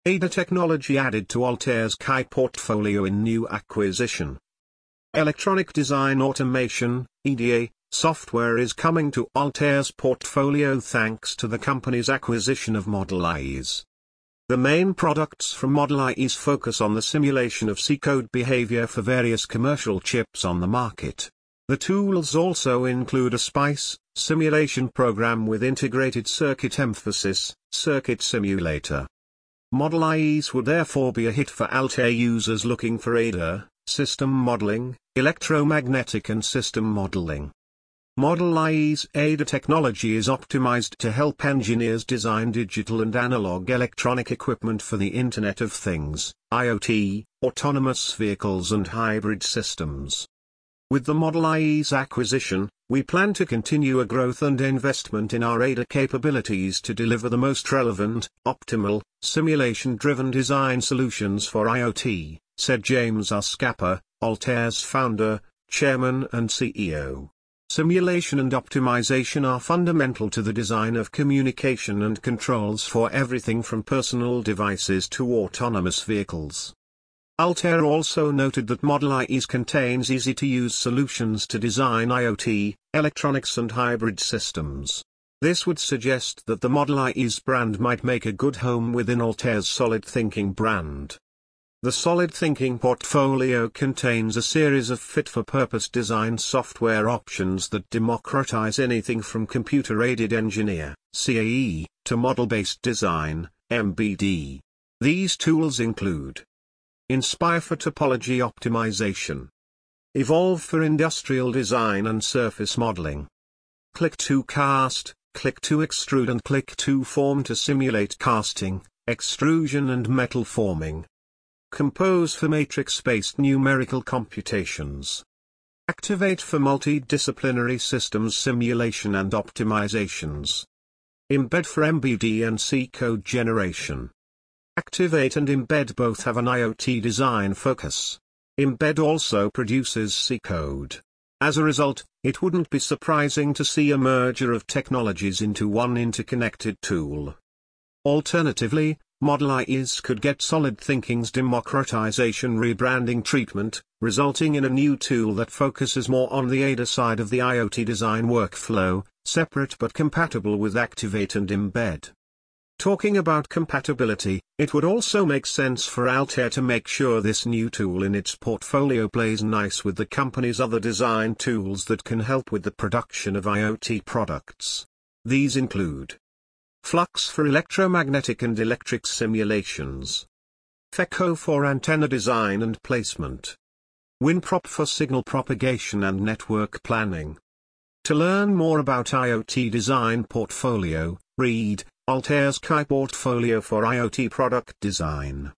ADA technology added to Altair's KI portfolio in new acquisition. Electronic Design Automation, EDA, software is coming to Altair's portfolio thanks to the company's acquisition of Model IEs. The main products from Model IEs focus on the simulation of C-code behavior for various commercial chips on the market. The tools also include a SPICE, simulation program with integrated circuit emphasis, circuit simulator. Model IEs would therefore be a hit for Altair users looking for ADA, system modeling, electromagnetic and system modeling. Model IE's ADA technology is optimized to help engineers design digital and analog electronic equipment for the Internet of Things, IoT, autonomous vehicles and hybrid systems. With the Model IE's acquisition, we plan to continue a growth and investment in our ADA capabilities to deliver the most relevant, optimal, simulation-driven design solutions for IoT, said James R. Scapa, Altair's founder, chairman and CEO. Simulation and optimization are fundamental to the design of communication and controls for everything from personal devices to autonomous vehicles. Altair also noted that Model IEs contains easy-to-use solutions to design IoT, electronics and hybrid systems. This would suggest that the Model IEs brand might make a good home within Altair's Solid Thinking brand. The Solid Thinking portfolio contains a series of fit-for-purpose design software options that democratize anything from computer-aided engineer, CAE, to model-based design, MBD. These tools include Inspire for topology optimization, Evolve for industrial design and surface modeling, Click to cast, Click to extrude and Click to form to simulate casting, extrusion and metal forming. Compose for matrix-based numerical computations. Activate for multidisciplinary systems simulation and optimizations. Embed for MBD and C-code generation. Activate and Embed both have an IoT design focus. Embed also produces C-code. As a result, it wouldn't be surprising to see a merger of technologies into one interconnected tool. Alternatively, Model IEs could get Solid Thinking's democratization rebranding treatment, resulting in a new tool that focuses more on the ADA side of the IoT design workflow, separate but compatible with Activate and Embed. Talking about compatibility, it would also make sense for Altair to make sure this new tool in its portfolio plays nice with the company's other design tools that can help with the production of IoT products. These include Flux for electromagnetic and electric simulations, FECO for antenna design and placement, WinProp for signal propagation and network planning. To learn more about IoT design portfolio, read Altair's KI portfolio for IoT product design.